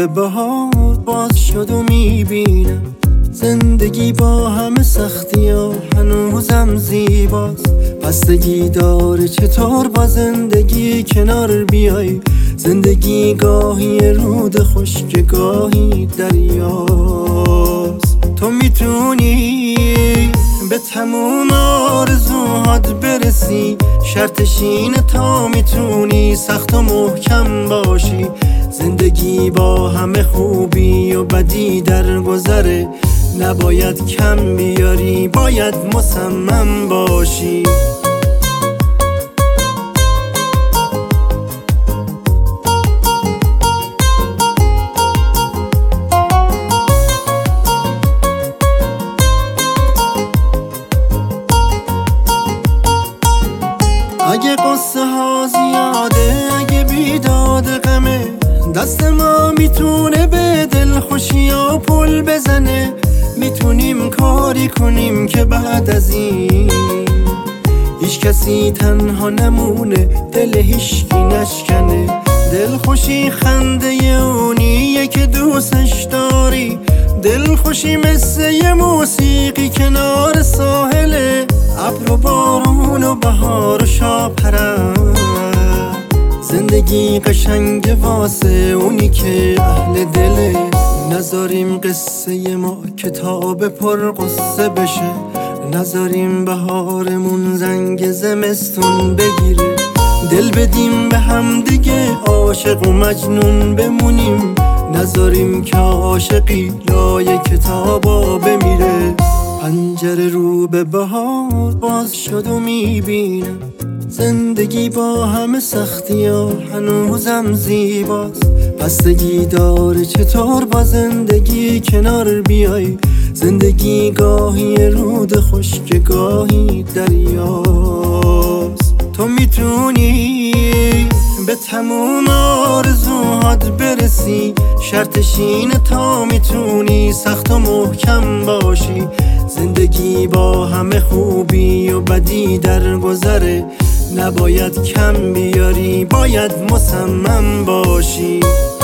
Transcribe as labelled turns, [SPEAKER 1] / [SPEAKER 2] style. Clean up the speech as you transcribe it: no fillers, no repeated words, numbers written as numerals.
[SPEAKER 1] به بهار باز شد و میبینم زندگی با همه سختی ها هنوزم زیباست. بستگی داره چطور با زندگی کنار بیای. زندگی گاهی رود خشک گاهی دریاست. تو میتونی به تموم آرزوهات برسی، شرطش اینه تا میتونی سخت و محکم باشی. زندگی با همه خوبی و بدی در گذره، نباید کم بیاری باید مصمم باشی. اگه قصه ها زیاده، اگه بیداد غمه، دست ما میتونه به دل خوشی و پل بزنه. میتونیم کاری کنیم که بعد از این هیچ کسی تنها نمونه، دل هیچکی نشکنه. دل خوشی خنده اونیه که دوستش داری، دل خوشی مثل یه موسیقی کنار ساحله. ابر و بارون و بهار و شاپرد، زندگی قشنگ واسه اونی که اهل دله. نذاریم قصه ما کتاب پر قصه بشه، نذاریم بهارمون زنگ زمستون بگیره. دل بدیم به هم دیگه عاشق و مجنون بمونیم، نذاریم که عاشقی لای کتابا بمیره. پنجره رو به بهار باز شد و میبینم زندگی با همه سختی ها هنوزم زیباست. بستگی داره چطور با زندگی کنار بیای. زندگی گاهی رود خشک گاهی دریاست. تو میتونی به تموم آرزوهات برسی، شرطش اینه تا میتونی سخت و محکم باشی. زندگی با همه خوبی و بدی در گذره، نباید کم بیاری باید مصمم باشی.